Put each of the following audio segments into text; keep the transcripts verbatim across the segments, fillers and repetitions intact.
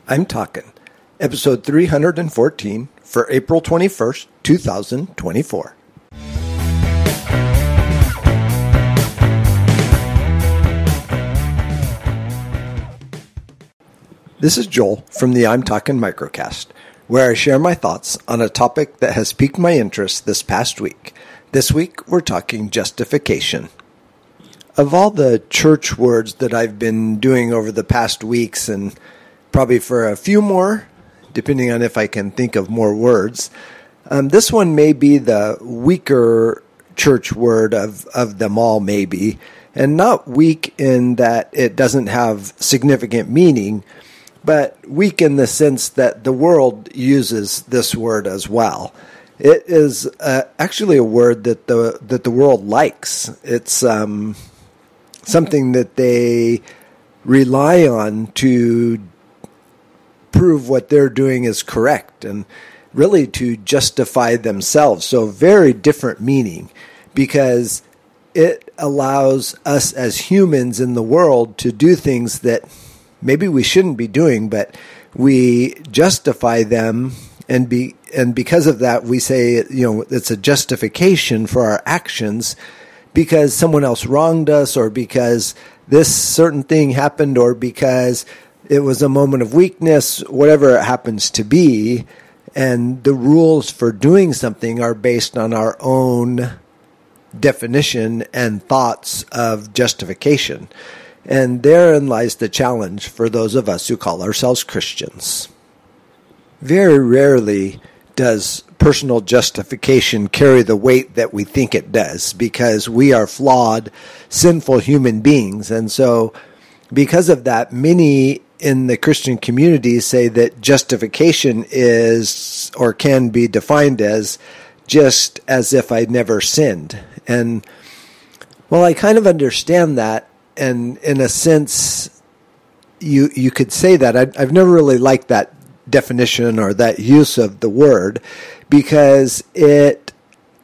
I'm Talking, episode three hundred fourteen for April twenty-first, two thousand twenty-four. This is Joel from the I'm Talking Microcast, where I share my thoughts on a topic that has piqued my interest this past week. This week, we're talking justification. Of all the church words that I've been doing over the past weeks, and probably for a few more, depending on if I can think of more words, um, this one may be the weaker church word of, of them all, maybe, and not weak in that it doesn't have significant meaning, but weak in the sense that the world uses this word as well. It is uh, actually a word that the that the world likes. It's um, something that they rely on to prove what they're doing is correct and really to justify themselves. So very different meaning, because it allows us as humans in the world to do things that maybe we shouldn't be doing, but we justify them, and be and because of that, we say, you know, it's a justification for our actions because someone else wronged us, or because this certain thing happened, or because it was a moment of weakness, whatever it happens to be. And the rules for doing something are based on our own definition and thoughts of justification. And therein lies the challenge for those of us who call ourselves Christians. Very rarely does personal justification carry the weight that we think it does, because we are flawed, sinful human beings. And so because of that, many in the Christian community say that justification is, or can be defined as, just as if I'd never sinned. And well, I kind of understand that. And in a sense, you you could say that. I, I've never really liked that definition or that use of the word, because it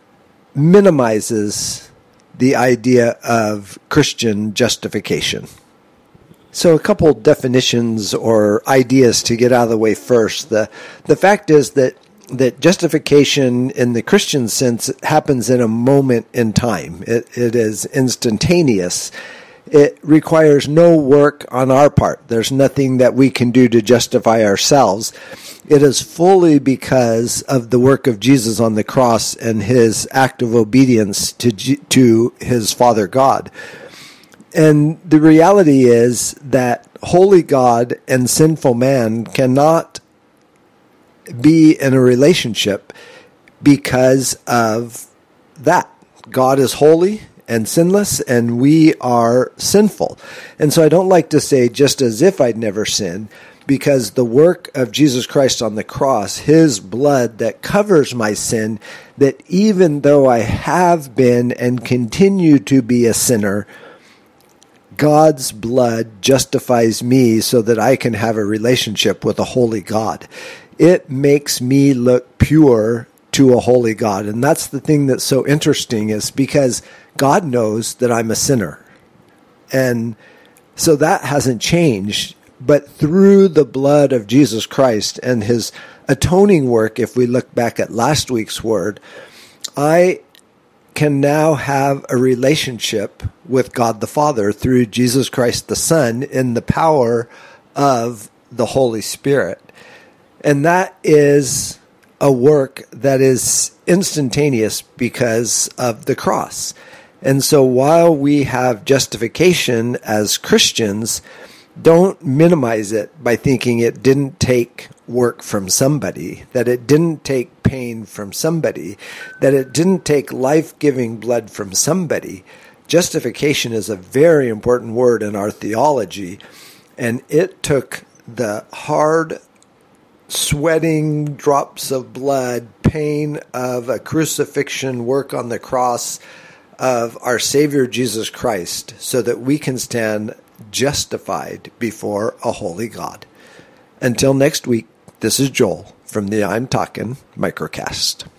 minimizes the idea of Christian justification. So a couple definitions or ideas to get out of the way first. The the fact is that that justification in the Christian sense happens in a moment in time. It it is instantaneous. It requires no work on our part. There's nothing that we can do to justify ourselves. It is fully because of the work of Jesus on the cross and his act of obedience to to his Father God. And the reality is that holy God and sinful man cannot be in a relationship because of that. God is holy and sinless, and we are sinful. And so I don't like to say just as if I'd never sinned, because the work of Jesus Christ on the cross, his blood that covers my sin, that even though I have been and continue to be a sinner, God's blood justifies me so that I can have a relationship with a holy God. It makes me look pure to a holy God. And that's the thing that's so interesting, is because God knows that I'm a sinner. And so that hasn't changed. But through the blood of Jesus Christ and his atoning work, if we look back at last week's word, I can now have a relationship with God the Father through Jesus Christ the Son in the power of the Holy Spirit. And that is a work that is instantaneous because of the cross. And so while we have justification as Christians, don't minimize it by thinking it didn't take work from somebody, that it didn't take pain from somebody, that it didn't take life-giving blood from somebody. Justification is a very important word in our theology, and it took the hard, sweating drops of blood, pain of a crucifixion, work on the cross of our Savior Jesus Christ, so that we can stand justified before a holy God. Until next week, this is Joel from the I'm Talking Microcast.